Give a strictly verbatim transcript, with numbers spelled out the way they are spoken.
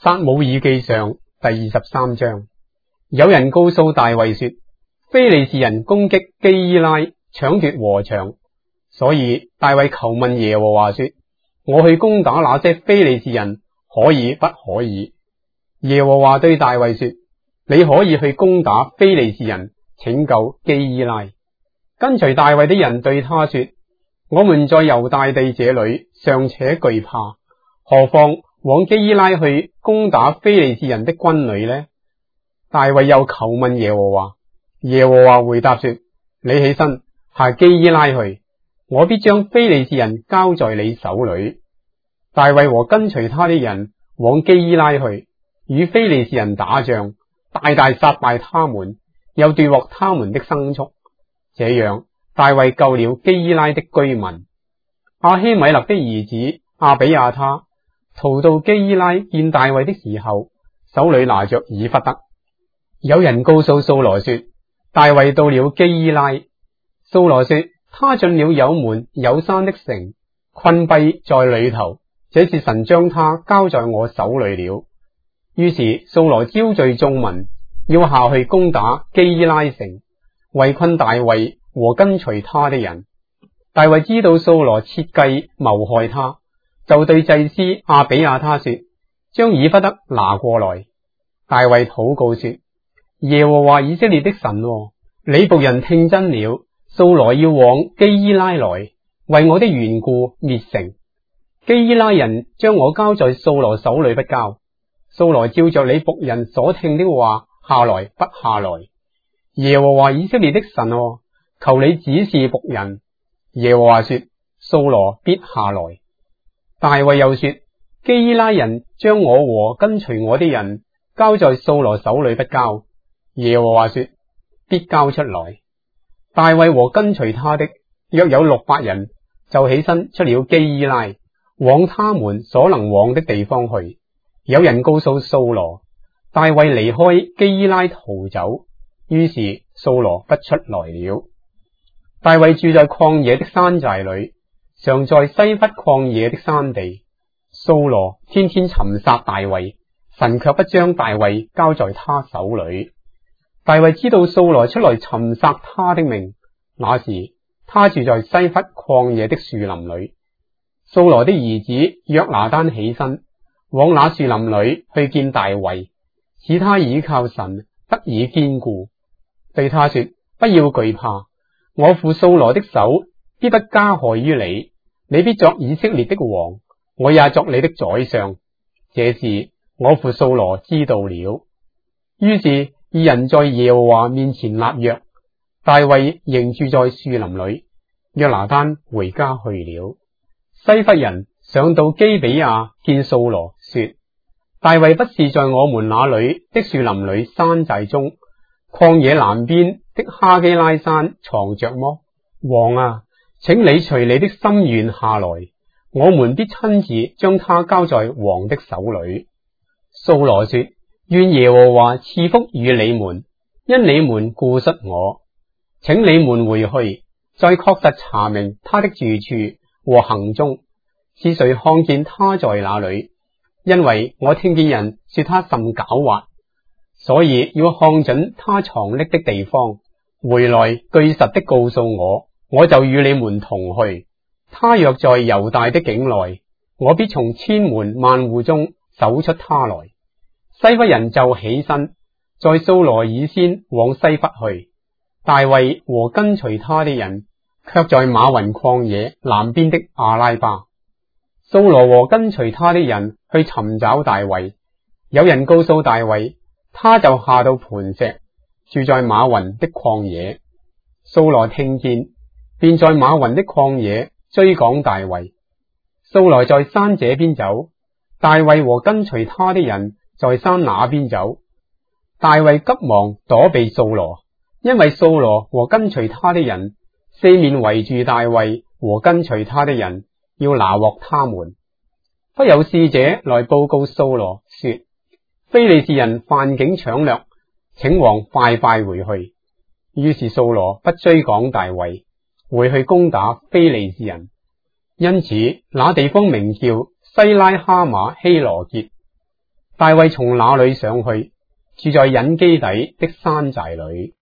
撒母耳記上第二十三章，有人告訴大衛說，非利士人攻擊基伊拉，搶奪禾場，所以大衛求問耶和華說，我去攻打那些非利士人，可以不可以？耶和華對大衛說，你可以去攻打非利士人，拯救基伊拉。跟隨大衛的人對他說，我們在猶大地這裏尚且懼怕，何況往基伊拉去攻打非利士人的軍旅呢？大衛又求問耶和華，耶和華回答說，你起身下基伊拉去，我必將非利士人交在你手裏。大衛和跟隨他的人往基伊拉去，與非利士人打仗，大大殺敗他們，又奪獲他們的牲畜。這樣大衛救了基伊拉的居民。亞希米勒的兒子亞比亞他逃到基伊拉見大衛的時候，手裏拿着以弗得。有人告訴掃羅說，大衛到了基伊拉。掃羅說，他進了有門有山的城，困閉在裏頭，這是神將他交在我手裏了。於是掃羅招聚眾民，要下去攻打基伊拉城，圍困大衛和跟隨他的人。大衛知道掃羅設計謀害他，就對祭司亞比亞他說，將以弗得拿過來。大衛禱告說，耶和華以色列的神哦，你僕人聽真了，掃羅要往基伊拉來，為我的緣故滅城。基伊拉人將我交在掃羅手裏不交。掃羅照着你僕人所聽的話下來不下來。耶和華以色列的神哦，求你指示僕人。耶和華說，掃羅必下來。大衛又說，基伊拉人將我和跟隨我的人交在掃羅手裏不交。耶和華說，必交出來。大衛和跟隨他的約有六百人，就起身出了基伊拉，往他們所能往的地方去。有人告訴掃羅，大衛離開基伊拉逃走，於是掃羅不出來了。大衛住在曠野的山寨裏，常在西弗曠野的山地。掃羅天天尋殺大衛，神卻不將大衛交在他手裏。大衛知道掃羅出來尋殺他的命，那時他住在西弗曠野的樹林裏。掃羅的兒子約拿單起身，往那樹林裏去見大衛，使他倚靠神得以堅固，對他說，不要懼怕，我父掃羅的手必不加害於你，你必作以色列的王，我也作你的宰相。這事我父掃羅知道了。於是二人在耶和華面前立約，大衛仍住在樹林裏，約拿單回家去了。西弗人上到基比亞見掃羅，說，大衛不是在我們那裏的樹林裏山寨中曠野南邊的哈基拉山藏着麼？王啊，請你隨你的心願下來，我們必親自將他交在王的手裏。掃羅說，願耶和華賜福與你們，因你們顧恤我，請你們回去，再確實查明他的住處和行蹤，是誰看見他在那裏？因為我聽見人說他甚狡猾，所以要看準他藏匿的地方，回來據實的告訴我，我就與你們同去。他若在猶大的境內，我必從千門萬戶中搜出他來。西弗人就起身，在掃羅以先往西弗去。大衛和跟隨他的人卻在馬雲曠野南邊的亞拉巴。掃羅和跟隨他的人去尋找大衛，有人告訴大衛，他就下到磐石，住在馬雲的曠野。掃羅聽見，便在馬雲的曠野追趕大衛。掃羅在山這邊走，大衛和跟隨他的人在山那邊走。大衛急忙躲避掃羅，因為掃羅和跟隨他的人四面圍住大衛和跟隨他的人，要拿獲他們。忽有使者來報告掃羅說，非利士人犯境搶掠，請王快快回去。於是掃羅不追趕大衛，回去攻打非利士人。因此那地方名叫西拉哈馬希羅結。 大衛從那裏上去，住在隱基底的山寨裏。